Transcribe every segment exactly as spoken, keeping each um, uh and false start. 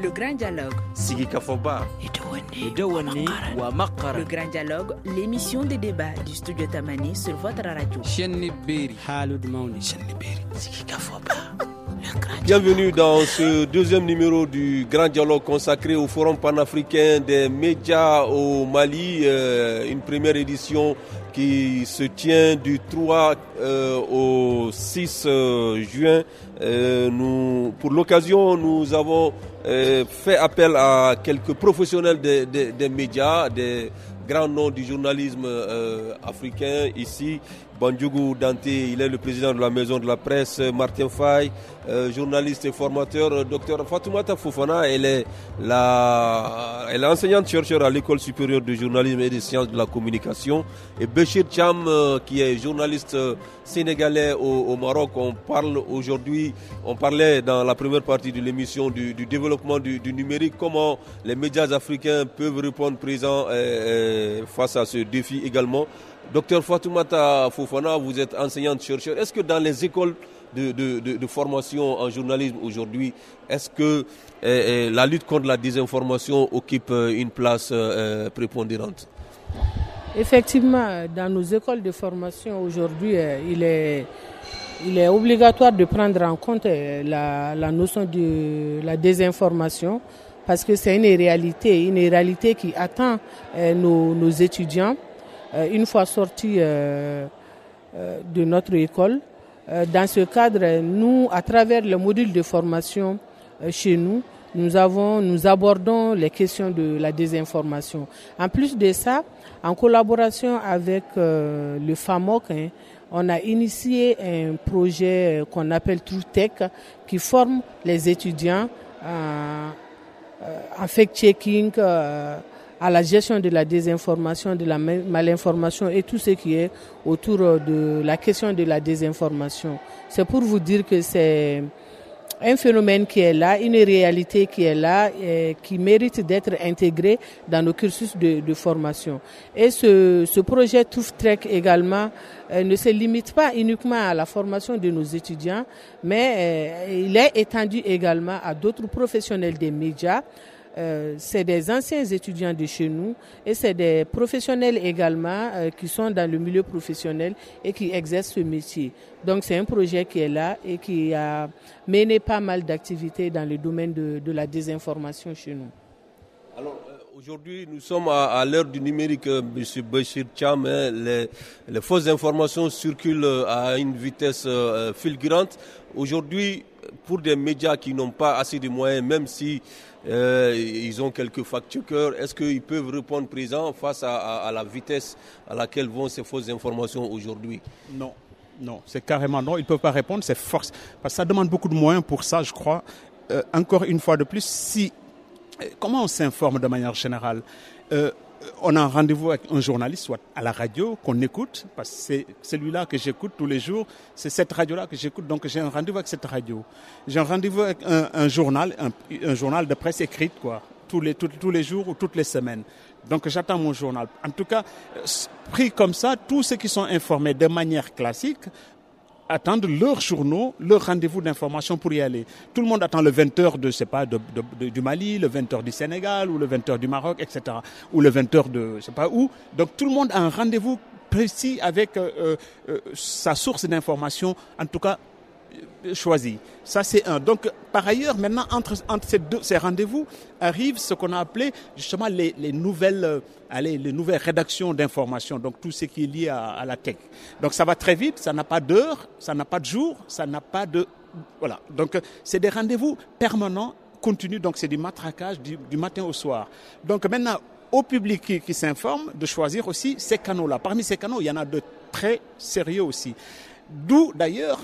Le Grand Dialogue. Sigi Kafoba. Le Grand Dialogue, l'émission des débats du studio Tamani sur votre radio. Bienvenue dans ce deuxième numéro du Grand Dialogue consacré au Forum panafricain des médias au Mali, euh, une première édition qui se tient du trois euh, au six euh, juin. Euh, nous, pour l'occasion, nous avons euh, fait appel à quelques professionnels des, des, des médias, des grands noms du journalisme euh, africain ici. Bandjougou Dante, il est le président de la maison de la presse. Martin Faye, euh, journaliste et formateur. Docteur Fatoumata Fofana, elle est, la, elle est enseignante-chercheur à l'école supérieure de journalisme et des sciences de la communication. Et Béchir Cham, euh, qui est journaliste euh, sénégalais au, au Maroc. On parle aujourd'hui, on parlait dans la première partie de l'émission du, du développement du, du numérique, comment les médias africains peuvent répondre présents euh, face à ce défi également. Docteur Fatoumata Fofana, vous êtes enseignante-chercheur. Est-ce que dans les écoles de, de, de, de formation en journalisme aujourd'hui, est-ce que euh, la lutte contre la désinformation occupe une place euh, prépondérante? Effectivement, dans nos écoles de formation aujourd'hui, euh, il est, il est obligatoire de prendre en compte euh, la, la notion de la désinformation parce que c'est une réalité, une réalité qui attend euh, nos, nos étudiants. Une fois sortis euh, euh, de notre école. Euh, dans ce cadre, nous, à travers le module de formation euh, chez nous, nous, avons, nous abordons les questions de la désinformation. En plus de ça, en collaboration avec euh, le FAMOC, hein, on a initié un projet qu'on appelle TrueTech qui forme les étudiants en, en fact-checking, euh, à la gestion de la désinformation, de la malinformation et tout ce qui est autour de la question de la désinformation. C'est pour vous dire que c'est un phénomène qui est là, une réalité qui est là, et qui mérite d'être intégrée dans nos cursus de, de formation. Et ce, ce projet TrueTech également euh, ne se limite pas uniquement à la formation de nos étudiants, mais euh, il est étendu également à d'autres professionnels des médias. Euh, c'est des anciens étudiants de chez nous et c'est des professionnels également euh, qui sont dans le milieu professionnel et qui exercent ce métier. Donc c'est un projet qui est là et qui a mené pas mal d'activités dans le domaine de, de la désinformation chez nous. Alors euh, aujourd'hui nous sommes à, à l'heure du numérique, euh, M. Béchir Cham, hein, les, les fausses informations circulent à une vitesse euh, fulgurante. Aujourd'hui, pour des médias qui n'ont pas assez de moyens, même si Euh, ils ont quelques fact-checkers, est-ce qu'ils peuvent répondre présent face à, à, à la vitesse à laquelle vont ces fausses informations aujourd'hui? Non, non, c'est carrément non, ils ne peuvent pas répondre, c'est force. Parce que ça demande beaucoup de moyens pour ça, je crois. Euh, encore une fois de plus, si, comment on s'informe de manière générale? euh, On a un rendez-vous avec un journaliste, soit à la radio, qu'on écoute, parce que c'est celui-là que j'écoute tous les jours, c'est cette radio-là que j'écoute, donc j'ai un rendez-vous avec cette radio. J'ai un rendez-vous avec un, un journal, un, un journal de presse écrite, quoi, tous les, tous, tous les jours ou toutes les semaines. Donc j'attends mon journal. En tout cas, pris comme ça, tous ceux qui sont informés de manière classique attendent leurs journaux, leur rendez-vous d'information pour y aller. Tout le monde attend le vingt heures de, je sais pas, de, de, de, du Mali, le vingt heures du Sénégal, ou le vingt heures du Maroc, et cetera. Ou le vingt heures de, je sais pas où. Donc tout le monde a un rendez-vous précis avec euh, euh, sa source d'information, en tout cas euh, choisie. Ça c'est un. Donc par ailleurs, maintenant entre, entre ces, deux, ces rendez-vous arrivent ce qu'on a appelé justement les, les nouvelles, euh, allez, les nouvelles rédactions d'informations. Donc tout ce qui est lié à, à la tech. Donc ça va très vite, ça n'a pas d'heure, ça n'a pas de jour, ça n'a pas de, voilà. Donc c'est des rendez-vous permanents, continus. Donc c'est du matraquage du, du matin au soir. Donc maintenant au public qui, qui s'informe de choisir aussi ces canaux-là. Parmi ces canaux, il y en a de très sérieux aussi. D'où d'ailleurs,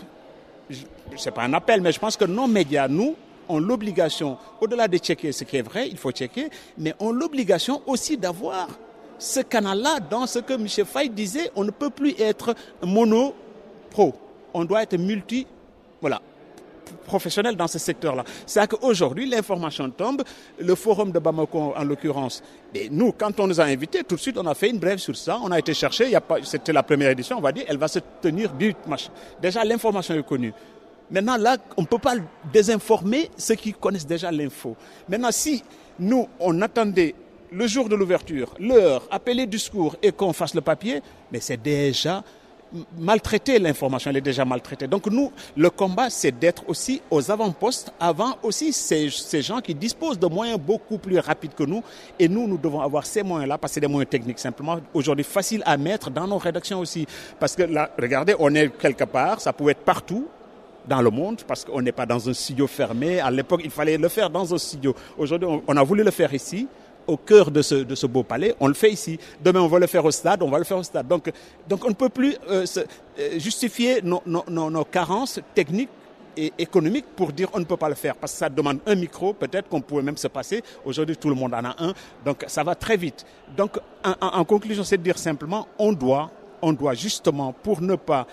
ce n'est pas un appel, mais je pense que nos médias, nous, ont l'obligation, au-delà de checker ce qui est vrai, il faut checker, mais ont l'obligation aussi d'avoir ce canal-là dans ce que M. Faye disait, on ne peut plus être mono-pro. On doit être multi, voilà, professionnel dans ce secteur-là. C'est-à-dire qu'aujourd'hui, l'information tombe, le forum de Bamako en l'occurrence, et nous, quand on nous a invités, tout de suite, on a fait une brève sur ça, on a été chercher, il y a pas, c'était la première édition, on va dire, elle va se tenir du match. Déjà, l'information est connue. Maintenant, là, on ne peut pas désinformer ceux qui connaissent déjà l'info. Maintenant, si nous, on attendait le jour de l'ouverture, l'heure, appeler du secours et qu'on fasse le papier, mais c'est déjà maltraité, l'information, elle est déjà maltraitée. Donc nous, le combat, c'est d'être aussi aux avant-postes, avant aussi ces, ces gens qui disposent de moyens beaucoup plus rapides que nous. Et nous, nous devons avoir ces moyens-là, parce que c'est des moyens techniques simplement, aujourd'hui faciles à mettre dans nos rédactions aussi. Parce que là, regardez, on est quelque part, ça pouvait être partout dans le monde, parce qu'on n'est pas dans un studio fermé. À l'époque, il fallait le faire dans un studio. Aujourd'hui, on, on a voulu le faire ici, au cœur de ce, de ce beau palais, on le fait ici. Demain, on va le faire au stade, on va le faire au stade. Donc, donc on ne peut plus euh, se, euh, justifier nos, nos, nos, nos carences techniques et économiques pour dire on ne peut pas le faire. Parce que ça demande un micro, peut-être qu'on pourrait même se passer. Aujourd'hui, tout le monde en a un. Donc, ça va très vite. Donc, en, en, en conclusion, c'est de dire simplement, on doit, on doit justement, pour ne pas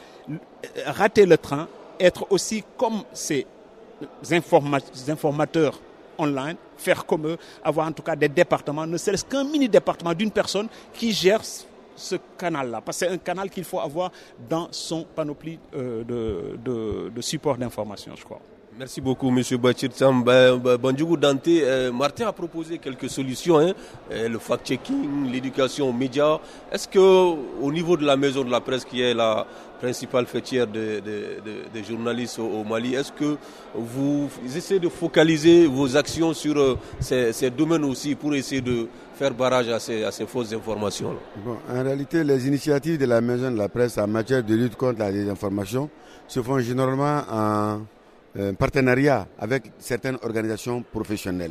rater le train, être aussi comme ces informa- informateurs online, faire comme eux, avoir en tout cas des départements, ne serait-ce qu'un mini-département d'une personne qui gère ce canal-là. Parce que c'est un canal qu'il faut avoir dans son panoplie euh, de, de, de support d'information, je crois. Merci beaucoup, M. Bachir Sam. Bandjougou Dante, euh, Martin a proposé quelques solutions, hein, euh, le fact-checking, l'éducation aux médias. Est-ce qu'au niveau de la maison de la presse, qui est la principale fêtière des de, de, de journalistes au, au Mali, est-ce que vous essayez de focaliser vos actions sur euh, ces, ces domaines aussi pour essayer de faire barrage à ces, à ces fausses informations-là? Bon, en réalité, les initiatives de la maison de la presse en matière de lutte contre la désinformation se font généralement en un partenariat avec certaines organisations professionnelles.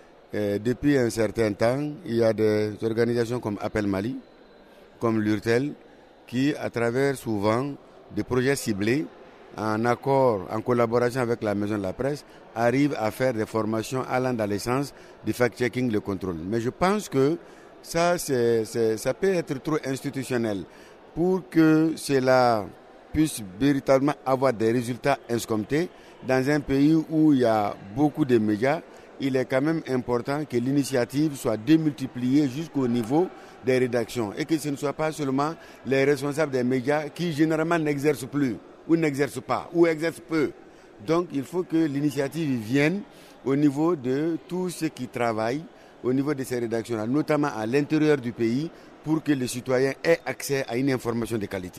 Et depuis un certain temps, il y a des organisations comme Appel Mali, comme l'URTEL, qui, à travers souvent des projets ciblés, en accord, en collaboration avec la Maison de la Presse, arrivent à faire des formations allant dans le sens du fact-checking, le contrôle. Mais je pense que ça, c'est, c'est, ça peut être trop institutionnel pour que cela puisse véritablement avoir des résultats escomptés. Dans un pays où il y a beaucoup de médias, il est quand même important que l'initiative soit démultipliée jusqu'au niveau des rédactions et que ce ne soit pas seulement les responsables des médias qui généralement n'exercent plus ou n'exercent pas ou exercent peu. Donc il faut que l'initiative vienne au niveau de tous ceux qui travaillent au niveau de ces rédactions-là, notamment à l'intérieur du pays, pour que les citoyens aient accès à une information de qualité.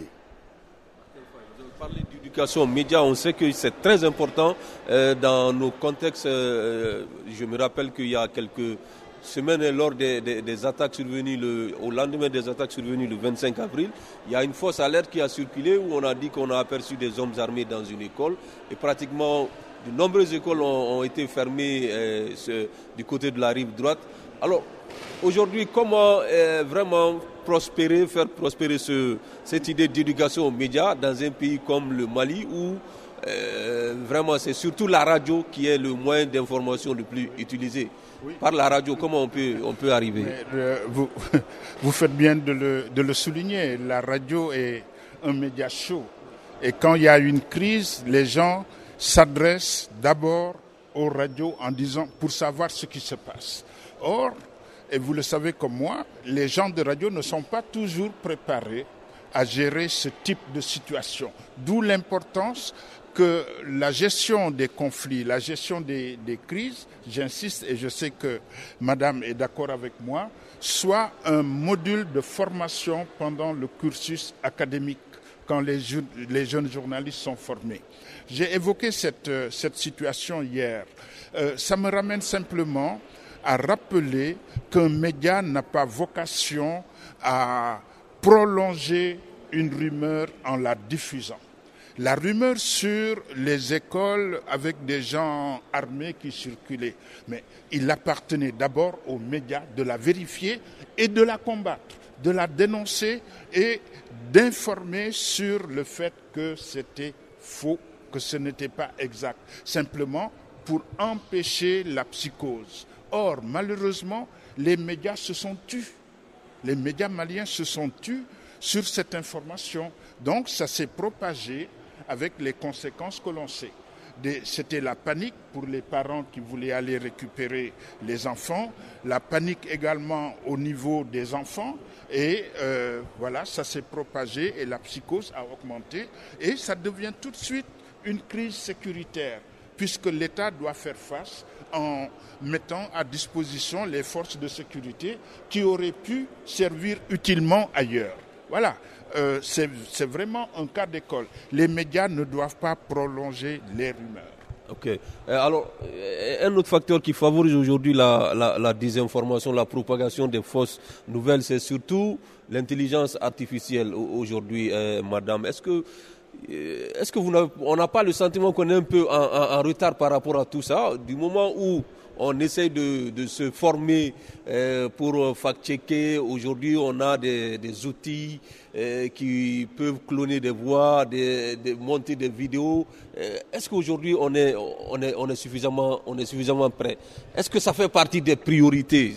Parler d'éducation aux médias, on sait que c'est très important euh, dans nos contextes. Euh, je me rappelle qu'il y a quelques semaines, lors des, des, des attaques survenues, le, au lendemain des attaques survenues le vingt-cinq avril, il y a une fausse alerte qui a circulé où on a dit qu'on a aperçu des hommes armés dans une école et pratiquement de nombreuses écoles ont, ont été fermées euh, ce, du côté de la rive droite. Alors, aujourd'hui, comment euh, vraiment prospérer, faire prospérer ce, cette idée d'éducation aux médias dans un pays comme le Mali où euh, vraiment c'est surtout la radio qui est le moyen d'information le plus utilisé. Oui. Par la radio, comment on peut, on peut arriver? Mais, euh, vous, vous faites bien de le, de le souligner. La radio est un média chaud. Et quand il y a une crise, les gens s'adressent d'abord aux radios en disant pour savoir ce qui se passe. Or, et vous le savez comme moi, les gens de radio ne sont pas toujours préparés à gérer ce type de situation. D'où l'importance que la gestion des conflits, la gestion des, des crises, j'insiste et je sais que Madame est d'accord avec moi, soit un module de formation pendant le cursus académique quand les, les jeunes journalistes sont formés. J'ai évoqué cette, cette situation hier. Euh, ça me ramène simplement à rappeler qu'un média n'a pas vocation à prolonger une rumeur en la diffusant. La rumeur sur les écoles avec des gens armés qui circulaient, mais il appartenait d'abord aux médias de la vérifier et de la combattre, de la dénoncer et d'informer sur le fait que c'était faux, que ce n'était pas exact, simplement pour empêcher la psychose. Or, malheureusement, les médias se sont tus. Les médias maliens se sont tus sur cette information. Donc, ça s'est propagé avec les conséquences que l'on sait. Des, c'était la panique pour les parents qui voulaient aller récupérer les enfants, la panique également au niveau des enfants, et euh, voilà, ça s'est propagé et la psychose a augmenté, et ça devient tout de suite une crise sécuritaire, puisque l'État doit faire face en mettant à disposition les forces de sécurité qui auraient pu servir utilement ailleurs. Voilà, euh, c'est, c'est vraiment un cas d'école. Les médias ne doivent pas prolonger les rumeurs. Ok. Euh, alors, euh, un autre facteur qui favorise aujourd'hui la, la, la désinformation, la propagation des fausses nouvelles, c'est surtout l'intelligence artificielle aujourd'hui, euh, madame. Est-ce que, euh, est-ce que vous n'avez, on n'a pas le sentiment qu'on est un peu en, en, en retard par rapport à tout ça, du moment où on essaie de, de se former euh, pour fact-checker. Aujourd'hui, on a des, des outils euh, qui peuvent cloner des voix, des, des, monter des vidéos. Euh, est-ce qu'aujourd'hui, on est, on est, on est suffisamment, on est suffisamment prêt? Est-ce que ça fait partie des priorités?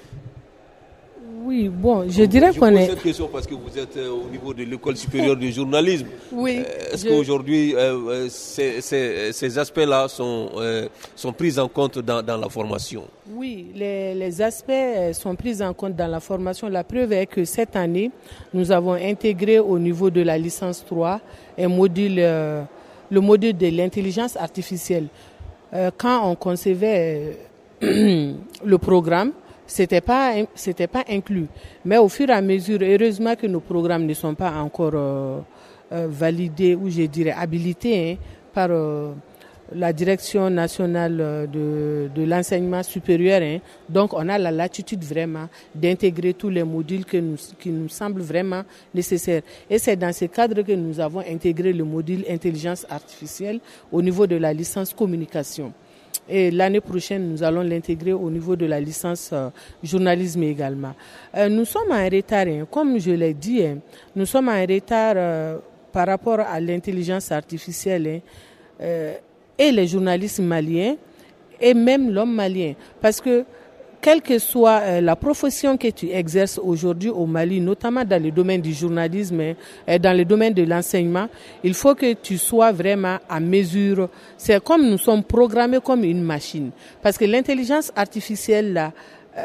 Oui, bon, je dirais je qu'on pose est... cette question parce que vous êtes euh, au niveau de l'école supérieure du journalisme. Oui. Euh, est-ce je... qu'aujourd'hui, euh, ces, ces, ces aspects-là sont, euh, sont pris en compte dans, dans la formation? Oui, les, les aspects sont pris en compte dans la formation. La preuve est que cette année, nous avons intégré au niveau de la licence trois un module, euh, le module de l'intelligence artificielle. Euh, quand on concevait euh, le programme, C'était pas, c'était pas inclus. Mais au fur et à mesure, heureusement que nos programmes ne sont pas encore euh, euh, validés ou je dirais habilités hein, par euh, la Direction nationale de, de l'enseignement supérieur. Hein. Donc on a la latitude vraiment d'intégrer tous les modules que nous, qui nous semblent vraiment nécessaires. Et c'est dans ce cadre que nous avons intégré le module intelligence artificielle au niveau de la licence communication. Et l'année prochaine, nous allons l'intégrer au niveau de la licence euh, journalisme également. Euh, nous sommes en retard, hein, comme je l'ai dit, hein, nous sommes en retard euh, par rapport à l'intelligence artificielle hein, euh, et les journalistes maliens et même l'homme malien. Parce que quelle que soit euh, la profession que tu exerces aujourd'hui au Mali, notamment dans le domaine du journalisme et hein, dans le domaine de l'enseignement, il faut que tu sois vraiment à mesure. C'est comme nous sommes programmés comme une machine. Parce que l'intelligence artificielle, là, euh,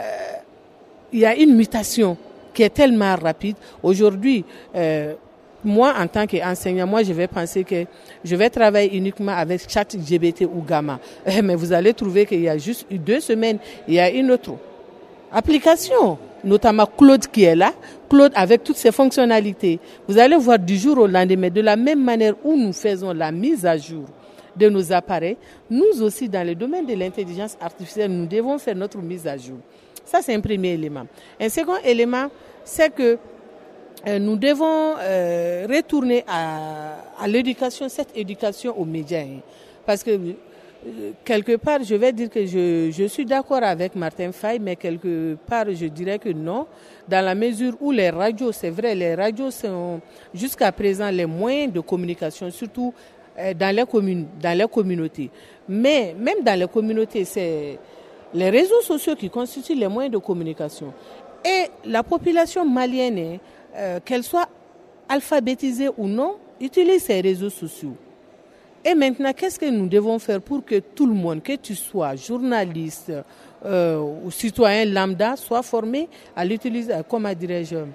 il y a une mutation qui est tellement rapide. Aujourd'hui, euh, moi, en tant qu'enseignant, moi, je vais penser que je vais travailler uniquement avec ChatGPT ou Gamma. Mais vous allez trouver qu'il y a juste deux semaines, il y a une autre application, notamment Claude qui est là. Claude avec toutes ses fonctionnalités. Vous allez voir du jour au lendemain, de la même manière où nous faisons la mise à jour de nos appareils, nous aussi, dans le domaine de l'intelligence artificielle, nous devons faire notre mise à jour. Ça, c'est un premier élément. Un second élément, c'est que Euh, nous devons euh, retourner à, à l'éducation, cette éducation aux médias. Hein, parce que euh, quelque part, je vais dire que je, je suis d'accord avec Martin Faye, mais quelque part, je dirais que non, dans la mesure où les radios, c'est vrai, les radios sont jusqu'à présent les moyens de communication, surtout euh, dans les communes, dans les communautés. Mais même dans les communautés, c'est les réseaux sociaux qui constituent les moyens de communication. Et la population malienne, Euh, qu'elle soit alphabétisée ou non, utilise ces réseaux sociaux. Et maintenant, qu'est-ce que nous devons faire pour que tout le monde, que tu sois journaliste euh, ou citoyen lambda, soit formé à l'utiliser, comment dirais-je, euh,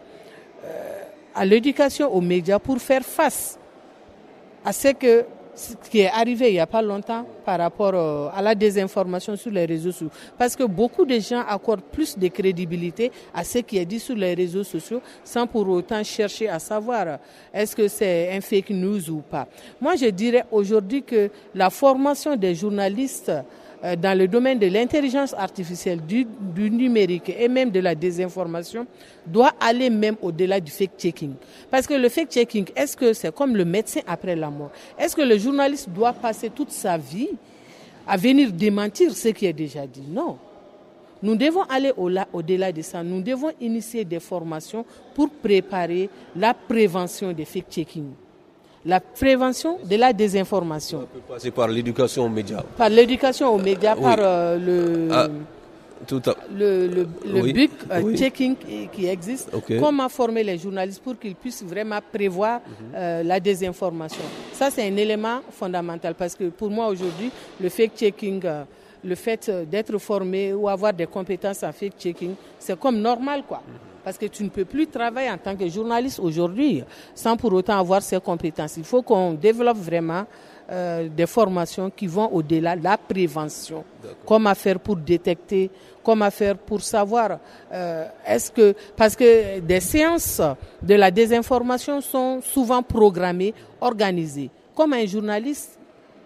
à l'éducation aux médias pour faire face à ce que ce qui est arrivé il n'y a pas longtemps par rapport euh, à la désinformation sur les réseaux sociaux. Parce que beaucoup de gens accordent plus de crédibilité à ce qui est dit sur les réseaux sociaux sans pour autant chercher à savoir est-ce que c'est un fake news ou pas. Moi, je dirais aujourd'hui que la formation des journalistes euh, dans le domaine de l'intelligence artificielle, du, du numérique et même de la désinformation doit aller même au-delà du fact-checking. Parce que le fact-checking, est-ce que c'est comme le médecin après la mort? Est-ce que le journaliste doit passer toute sa vie à venir démentir ce qui est déjà dit? Non. Nous devons aller au-delà, au-delà de ça. Nous devons initier des formations pour préparer la prévention des fact-checking. La prévention de la désinformation. Ça peut passer par l'éducation aux médias. Par l'éducation aux médias, oui. par euh, le... Ah. Tout à... le, le, le oui. bug euh, oui. checking qui, qui existe, okay. Comment former les journalistes pour qu'ils puissent vraiment prévoir mm-hmm. euh, la désinformation. Ça, c'est un élément fondamental parce que pour moi aujourd'hui, le fake-checking, euh, le fait d'être formé ou avoir des compétences en fake-checking, c'est comme normal quoi. Mm-hmm. Parce que tu ne peux plus travailler en tant que journaliste aujourd'hui sans pour autant avoir ces compétences. Il faut qu'on développe vraiment euh, des formations qui vont au-delà de la prévention. Comment faire pour détecter, comment faire pour savoir, euh, est-ce que, parce que des séances de la désinformation sont souvent programmées, organisées. Comme un journaliste,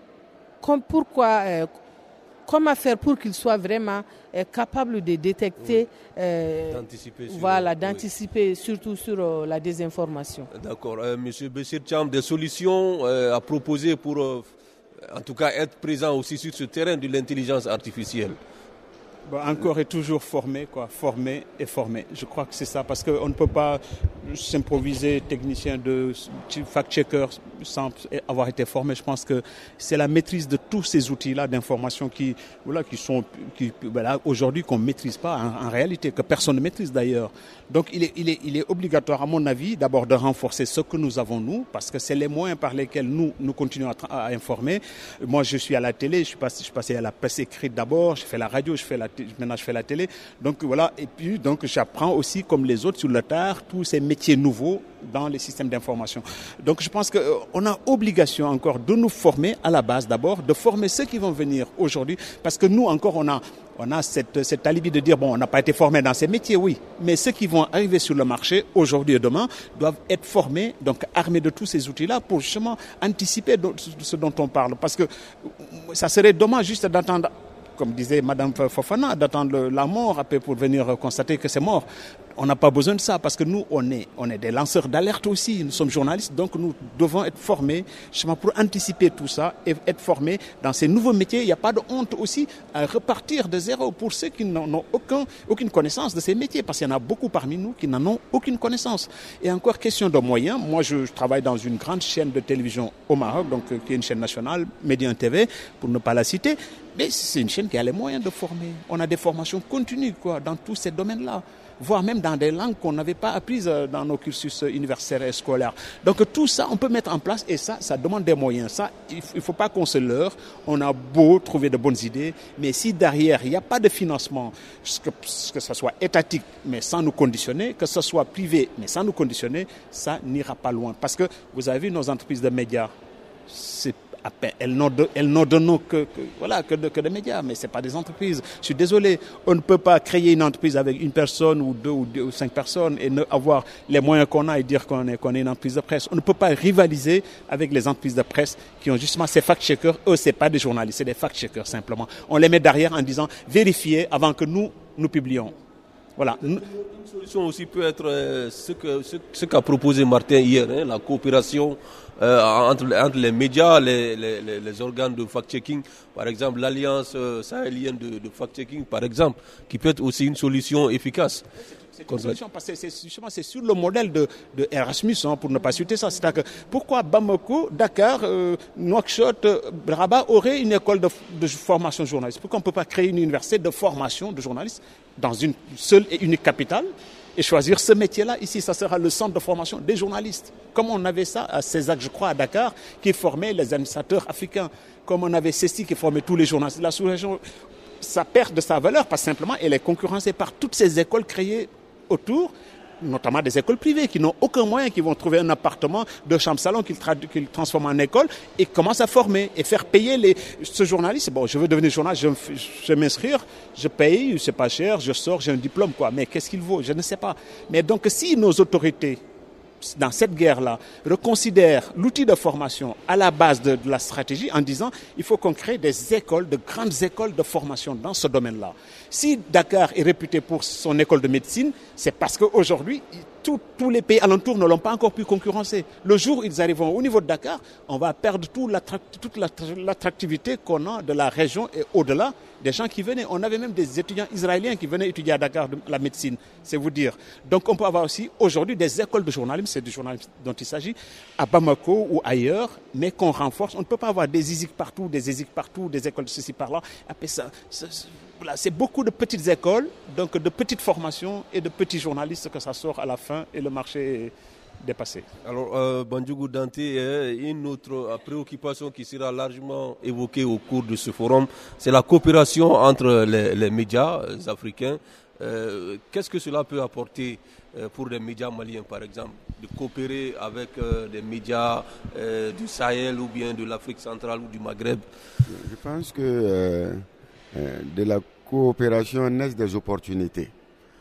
comme pourquoi, euh, comment faire pour qu'il soit vraiment euh, capable de détecter, euh, d'anticiper, sur, voilà, oui. d'anticiper surtout sur euh, la désinformation. D'accord. Euh, Monsieur Béchir Thiam, des solutions euh, à proposer pour, euh, en tout cas, être présent aussi sur ce terrain de l'intelligence artificielle. Bon, encore et toujours former, quoi, former et former. Je crois que c'est ça, parce qu'on ne peut pas s'improviser technicien de fact-checker sans avoir été formé. Je pense que c'est la maîtrise de tous ces outils-là d'information qui, voilà, qui sont, qui, voilà, aujourd'hui qu'on ne maîtrise pas en, en réalité, que personne ne maîtrise d'ailleurs. Donc il est, il est, il est obligatoire, à mon avis, d'abord de renforcer ce que nous avons nous, parce que c'est les moyens par lesquels nous, nous continuons à, à informer. Moi, je suis à la télé, je suis passé, je suis passé à la presse écrite d'abord, je fais la radio, je fais la maintenant je fais la télé, donc voilà, et puis donc j'apprends aussi comme les autres sur le tard tous ces métiers nouveaux dans les systèmes d'information. Donc je pense qu'on a obligation encore de nous former à la base d'abord, de former ceux qui vont venir aujourd'hui, parce que nous encore on a on a cette, cette alibi de dire bon, on n'a pas été formé dans ces métiers, oui, mais ceux qui vont arriver sur le marché aujourd'hui et demain doivent être formés, donc armés de tous ces outils-là pour justement anticiper ce dont on parle, parce que ça serait dommage juste d'attendre, comme disait Madame Fofana, d'attendre la mort après pour venir constater que c'est mort. On n'a pas besoin de ça parce que nous, on est, on est des lanceurs d'alerte aussi. Nous sommes journalistes, donc nous devons être formés justement pour anticiper tout ça et être formés dans ces nouveaux métiers. Il n'y a pas de honte aussi à repartir de zéro pour ceux qui n'en ont aucun, aucune connaissance de ces métiers, parce qu'il y en a beaucoup parmi nous qui n'en ont aucune connaissance. Et encore question de moyens. Moi, je, je travaille dans une grande chaîne de télévision au Maroc, donc qui est une chaîne nationale, Médian T V, pour ne pas la citer. Mais c'est une chaîne qui a les moyens de former. On a des formations continues, quoi, dans tous ces domaines-là, voire même dans des langues qu'on n'avait pas apprises dans nos cursus universitaires et scolaires. Donc tout ça, on peut mettre en place, et ça, ça demande des moyens. Ça, il ne faut pas qu'on se leurre. On a beau trouver de bonnes idées, mais si derrière, il n'y a pas de financement, que, que ce soit étatique, mais sans nous conditionner, que ce soit privé, mais sans nous conditionner, ça n'ira pas loin. Parce que vous avez vu nos entreprises de médias, c'est elles n'ont de, elles n'ont de nom que, que, voilà, que, de, que des médias, mais ce n'est pas des entreprises. Je suis désolé, on ne peut pas créer une entreprise avec une personne ou deux ou, deux, ou cinq personnes et ne avoir les moyens qu'on a et dire qu'on est, qu'on est une entreprise de presse. On ne peut pas rivaliser avec les entreprises de presse qui ont justement ces fact-checkers. Eux, ce n'est pas des journalistes, c'est des fact-checkers simplement. On les met derrière en disant vérifiez avant que nous, nous publions. Voilà. Une solution aussi peut être euh, ce, que, ce, ce qu'a proposé Martin hier, hein, la coopération euh, entre, entre les médias, les, les, les organes de fact-checking, par exemple l'Alliance euh, sahélienne de, de fact-checking, par exemple, qui peut être aussi une solution efficace. C'est une solution parce que c'est, justement, c'est sur le modèle de, de Erasmus, hein, pour ne pas citer ça. C'est-à-dire que pourquoi Bamako, Dakar, euh, Nouakchott, euh, Rabat auraient une école de, de formation journaliste? Pourquoi on ne peut pas créer une université de formation de journalistes dans une seule et unique capitale et choisir ce métier-là? Ici, ça sera le centre de formation des journalistes. Comme on avait ça à Césac, je crois, à Dakar, qui formait les administrateurs africains. Comme on avait Cesti qui formait tous les journalistes. La sous-région, ça perd de sa valeur parce que simplement elle est concurrencée par toutes ces écoles créées autour, notamment des écoles privées qui n'ont aucun moyen, qui vont trouver un appartement de chambre-salon qu'ils, tra- qu'ils transforment en école et commencent à former et faire payer les, ce journaliste. Bon, je veux devenir journaliste, je, je vais m'inscrire, je paye, c'est pas cher, je sors, j'ai un diplôme, quoi. Mais qu'est-ce qu'il vaut? Je ne sais pas. Mais donc, si nos autorités, dans cette guerre-là, reconsidèrent l'outil de formation à la base de, de la stratégie en disant il faut qu'on crée des écoles, de grandes écoles de formation dans ce domaine-là. Si Dakar est réputé pour son école de médecine, c'est parce qu'aujourd'hui, tous les pays alentours ne l'ont pas encore pu concurrencer. Le jour où ils arriveront au niveau de Dakar, on va perdre tout l'attract- toute l'attractivité qu'on a de la région et au-delà des gens qui venaient. On avait même des étudiants israéliens qui venaient étudier à Dakar de la médecine, c'est vous dire. Donc on peut avoir aussi aujourd'hui des écoles de journalisme, c'est du journalisme dont il s'agit, à Bamako ou ailleurs, mais qu'on renforce. On ne peut pas avoir des I S I C partout, des I S I C partout, des écoles de ceci par-là. Après ça, ça, voilà, c'est beaucoup de petites écoles, donc de petites formations et de petits journalistes que ça sort à la fin et le marché est dépassé. Alors, euh, Bandjougou Dante, une autre préoccupation qui sera largement évoquée au cours de ce forum, c'est la coopération entre les, les médias africains. Euh, qu'est-ce que cela peut apporter euh, pour les médias maliens, par exemple, de coopérer avec euh, des médias euh, du Sahel ou bien de l'Afrique centrale ou du Maghreb? Je pense que euh, euh, de la coopération naissent des opportunités.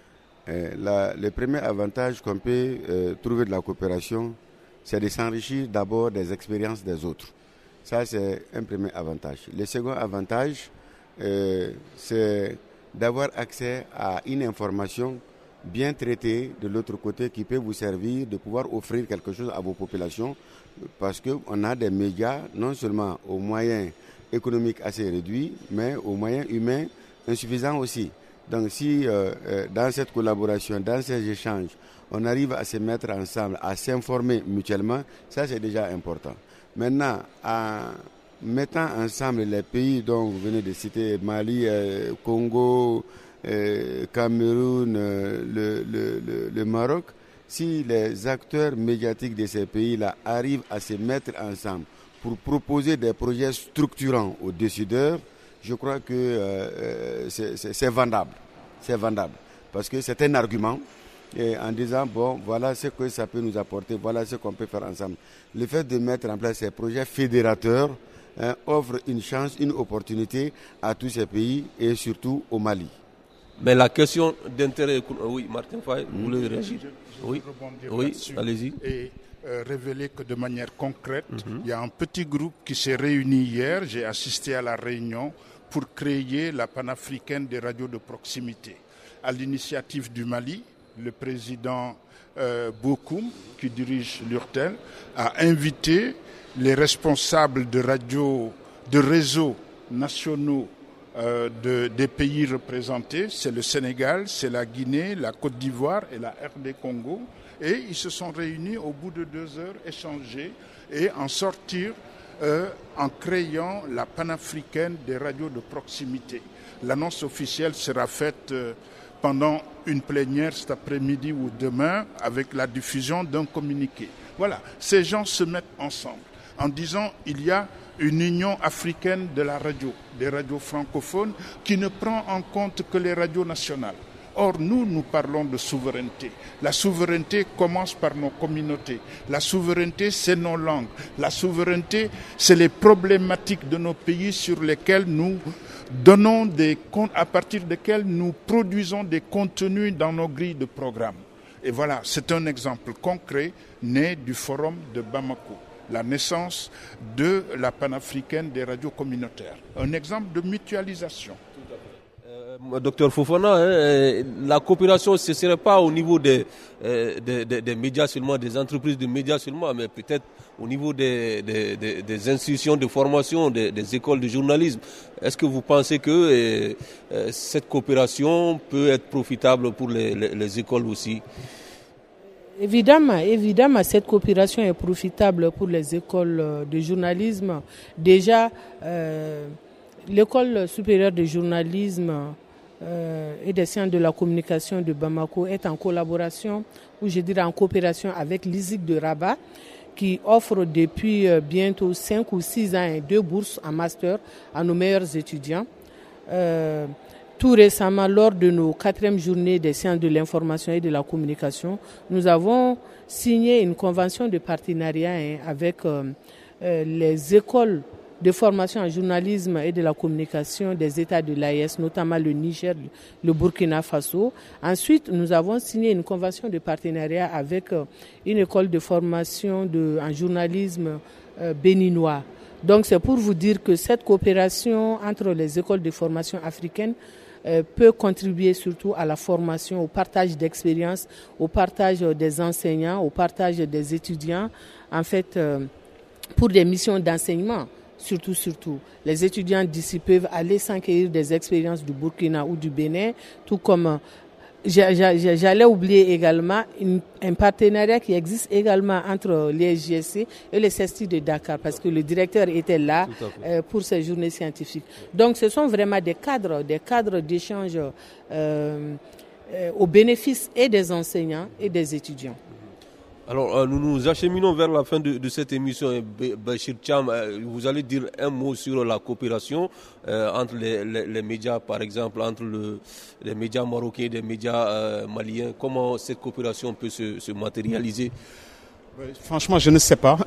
Euh, la, le premier avantage qu'on peut euh, trouver de la coopération, c'est de s'enrichir d'abord des expériences des autres. Ça, c'est un premier avantage. Le second avantage, euh, c'est d'avoir accès à une information bien traitée de l'autre côté qui peut vous servir de pouvoir offrir quelque chose à vos populations, parce qu'on a des médias non seulement aux moyens économiques assez réduits, mais aux moyens humains insuffisants aussi. Donc si euh, euh, dans cette collaboration, dans ces échanges, on arrive à se mettre ensemble, à s'informer mutuellement, ça c'est déjà important. Maintenant, en mettant ensemble les pays dont vous venez de citer, Mali, euh, Congo, euh, Cameroun, euh, le, le, le, le Maroc, si les acteurs médiatiques de ces pays-là arrivent à se mettre ensemble pour proposer des projets structurants aux décideurs, je crois que euh, c'est, c'est, c'est vendable. C'est vendable. Parce que c'est un argument. Et en disant, bon, voilà ce que ça peut nous apporter, voilà ce qu'on peut faire ensemble. Le fait de mettre en place ces projets fédérateurs hein, offre une chance, une opportunité à tous ces pays et surtout au Mali. Mais la question d'intérêt... Oui, Martin Faye, vous voulez réagir? Je, je Oui, oui, allez-y. Et euh, révéler que de manière concrète, Mm-hmm. il y a un petit groupe qui s'est réuni hier, j'ai assisté à la réunion, pour créer la panafricaine des radios de proximité. À l'initiative du Mali, le président euh, Bokoum, qui dirige l'URTEL, a invité les responsables de radios, de réseaux nationaux euh, de, des pays représentés. C'est le Sénégal, c'est la Guinée, la Côte d'Ivoire et la R D Congo. Et ils se sont réunis au bout de deux heures, échangés et en sortir euh, en créant la panafricaine des radios de proximité. L'annonce officielle sera faite euh, pendant une plénière cet après-midi ou demain avec la diffusion d'un communiqué. Voilà, ces gens se mettent ensemble en disant il y a une union africaine de la radio, des radios francophones qui ne prend en compte que les radios nationales. Or, nous, nous parlons de souveraineté. La souveraineté commence par nos communautés. La souveraineté, c'est nos langues. La souveraineté, c'est les problématiques de nos pays sur lesquelles nous donnons des comptes, à partir desquels nous produisons des contenus dans nos grilles de programme. Et voilà, c'est un exemple concret né du forum de Bamako, la naissance de la panafricaine des radios communautaires. Un exemple de mutualisation. Euh, docteur Fofana, hein, la coopération, ce ne serait pas au niveau des, euh, des, des, des médias seulement, des entreprises de médias seulement, mais peut-être au niveau des, des, des, des institutions de formation, des, des écoles de journalisme. Est-ce que vous pensez que euh, euh, cette coopération peut être profitable pour les, les, les écoles aussi? Évidemment, évidemment, cette coopération est profitable pour les écoles de journalisme. Déjà, euh, l'école supérieure de journalisme euh, et des sciences de la communication de Bamako est en collaboration, ou je dirais en coopération avec l'I S I C de Rabat, qui offre depuis bientôt cinq ou six ans deux bourses en master à nos meilleurs étudiants. Euh, Tout récemment, lors de nos quatrièmes journées des sciences de l'information et de la communication, nous avons signé une convention de partenariat hein, avec euh, euh, les écoles de formation en journalisme et de la communication des États de l'A E S, notamment le Niger, le Burkina Faso. Ensuite, nous avons signé une convention de partenariat avec euh, une école de formation de, en journalisme euh, béninois. Donc, c'est pour vous dire que cette coopération entre les écoles de formation africaines Euh, peut contribuer surtout à la formation, au partage d'expériences, au partage des enseignants, au partage des étudiants, en fait, euh, pour des missions d'enseignement, surtout, surtout. Les étudiants d'ici peuvent aller s'enquérir des expériences du Burkina ou du Bénin, tout comme euh, j'allais oublier également une, un partenariat qui existe également entre les S J S C et les CESTI de Dakar, parce que le directeur était là euh, pour ces journées scientifiques. Donc ce sont vraiment des cadres, des cadres d'échange euh, euh, au bénéfice et des enseignants et des étudiants. Alors, euh, nous nous acheminons vers la fin de, de cette émission. Bachir Cham, euh, vous allez dire un mot sur la coopération euh, entre les, les, les médias, par exemple, entre le, les médias marocains et les médias euh, maliens. Comment cette coopération peut se, se matérialiser? Franchement, je ne sais pas.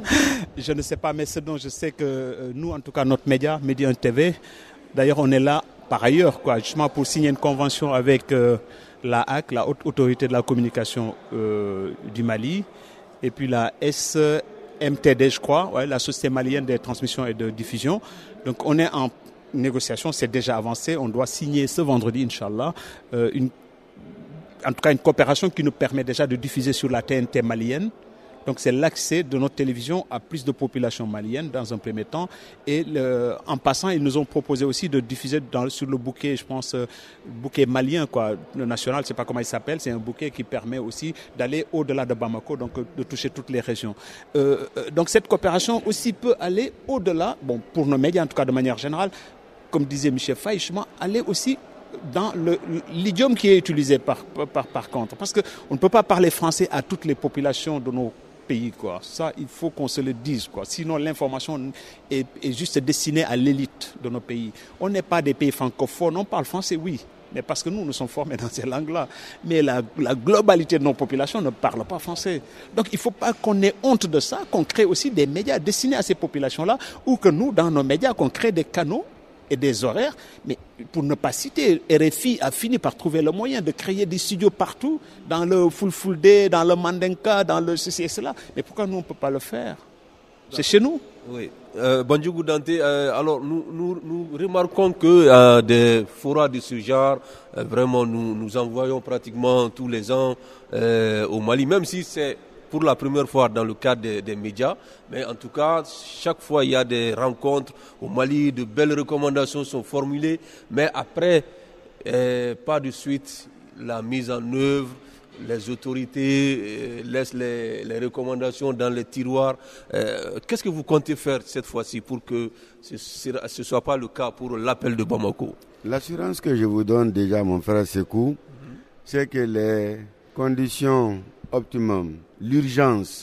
je ne sais pas, mais ce dont je sais que euh, nous, en tout cas, notre média, Média T V, d'ailleurs, on est là par ailleurs, quoi, justement pour signer une convention avec euh, la A C, la Haute Autorité de la Communication euh, du Mali, et puis la S M T D, je crois, ouais, la Société malienne des transmissions et de diffusion. Donc, on est en négociation, c'est déjà avancé. On doit signer ce vendredi, Inch'Allah, euh, une, en tout cas une coopération qui nous permet déjà de diffuser sur la T N T malienne. Donc c'est l'accès de notre télévision à plus de population malienne dans un premier temps. Et le, en passant, ils nous ont proposé aussi de diffuser dans, sur le bouquet, je pense, euh, bouquet malien, quoi, le national, je ne sais pas comment il s'appelle. C'est un bouquet qui permet aussi d'aller au-delà de Bamako, donc de toucher toutes les régions. Euh, donc cette coopération aussi peut aller au-delà, bon, pour nos médias en tout cas de manière générale, comme disait Michel Faye, aller aussi dans le, l'idiome qui est utilisé par, par, par contre. Parce qu'on ne peut pas parler français à toutes les populations de nos pays, quoi. Ça, il faut qu'on se le dise, quoi. Sinon, l'information est, est juste destinée à l'élite de nos pays. On n'est pas des pays francophones, on parle français, oui, mais parce que nous, nous sommes formés dans ces langues-là. Mais la, la globalité de nos populations ne parle pas français. Donc, il ne faut pas qu'on ait honte de ça, qu'on crée aussi des médias destinés à ces populations-là, ou que nous, dans nos médias, qu'on crée des canaux et des horaires, mais pour ne pas citer, R F I a fini par trouver le moyen de créer des studios partout, dans le Fulfulde, dans le Mandinka, dans le ceci et cela. Mais pourquoi nous, on ne peut pas le faire? C'est chez nous. Oui. Euh, Bandjougou Dante, euh, alors nous, nous, nous remarquons que euh, des forats de ce genre, euh, vraiment, nous, nous envoyons pratiquement tous les ans euh, au Mali, même si c'est pour la première fois dans le cadre des, des médias, mais en tout cas, chaque fois il y a des rencontres au Mali, de belles recommandations sont formulées, mais après, euh, pas de suite, la mise en œuvre, les autorités euh, laissent les, les recommandations dans les tiroirs. Euh, qu'est-ce que vous comptez faire cette fois-ci pour que ce ne soit pas le cas pour l'appel de Bamako? L'assurance que je vous donne déjà, mon frère Sekou, mm-hmm. c'est que les conditions optimum, l'urgence,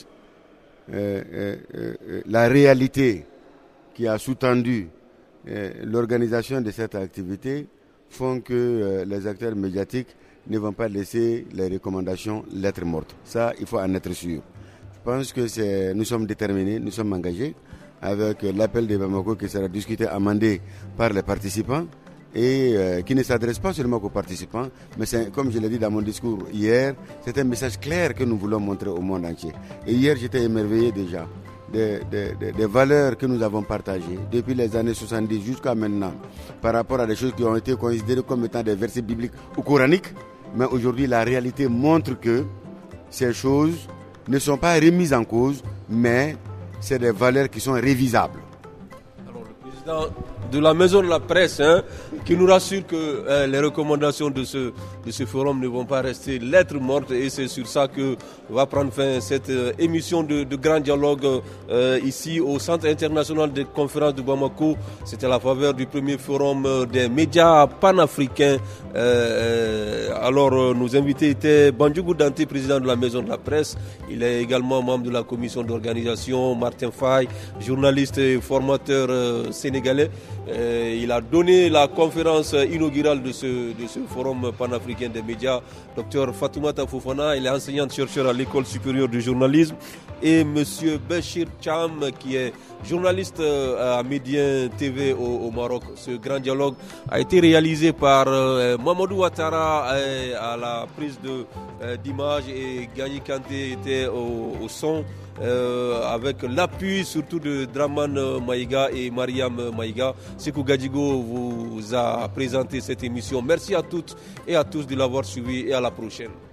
euh, euh, euh, la réalité qui a sous-tendu euh, l'organisation de cette activité font que euh, les acteurs médiatiques ne vont pas laisser les recommandations lettres mortes. Ça, il faut en être sûr. Je pense que c'est, nous sommes déterminés, nous sommes engagés avec l'appel de Bamako qui sera discuté, amendé par les participants, et euh, qui ne s'adresse pas seulement aux participants, mais c'est, comme je l'ai dit dans mon discours hier, c'est un message clair que nous voulons montrer au monde entier. Et hier, j'étais émerveillé déjà des, des, des, des valeurs que nous avons partagées depuis les années soixante-dix jusqu'à maintenant, par rapport à des choses qui ont été considérées comme étant des versets bibliques ou coraniques. Mais aujourd'hui, la réalité montre que ces choses ne sont pas remises en cause, mais c'est des valeurs qui sont révisables. Alors, le président de la maison de la presse, hein, qui nous rassure que euh, les recommandations de ce, de ce forum ne vont pas rester lettres mortes, et c'est sur ça que va prendre fin cette euh, émission de, de grand dialogue euh, ici au Centre international de conférences de Bamako. C'était à la faveur du premier forum euh, des médias panafricains. Euh, euh, alors euh, nos invités étaient Bandjougou Dante, président de la maison de la presse. Il est également membre de la commission d'organisation. Martin Faye, journaliste et formateur euh, sénégalais. Euh, il a donné la conférence inaugurale de ce, de ce forum panafricain des médias. Docteur Fatoumata Fofana, il est enseignante-chercheur à l'école supérieure du journalisme. Et Monsieur Bachir Cham, qui est journaliste à Média T V au, au Maroc. Ce grand dialogue a été réalisé par euh, Mamadou Ouattara euh, à la prise de, euh, d'image, et Gagny Kanté était au, au son. Euh, avec l'appui surtout de Draman Maïga et Mariam Maïga. Sekou Gadjigo vous a présenté cette émission. Merci à toutes et à tous de l'avoir suivi, et à la prochaine.